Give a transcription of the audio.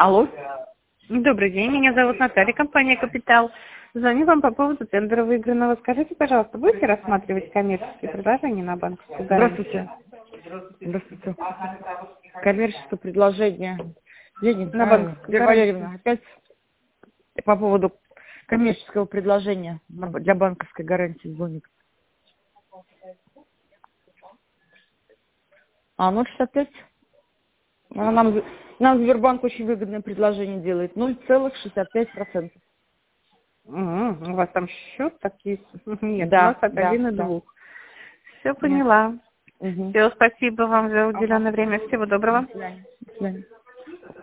Алло. Добрый день, меня зовут Наталья, компания «Капитал». Звоню вам по поводу тендера выигранного. Скажите, пожалуйста, будете рассматривать коммерческие предложения на банковскую гарантию? Здравствуйте. Здравствуйте. Коммерческое предложение. Ленин, На банковскую Вера гарантию. Валерьевна, опять по поводу коммерческого предложения для банковской гарантии звонит. 0,65. Нам Сбербанк очень выгодное предложение делает. 0,65%. У вас там счет такие? Нет, Да, у нас от да, 1 и да. 2. Все поняла. Угу. Все, спасибо вам за уделенное время. Всего доброго. До свидания. До свидания.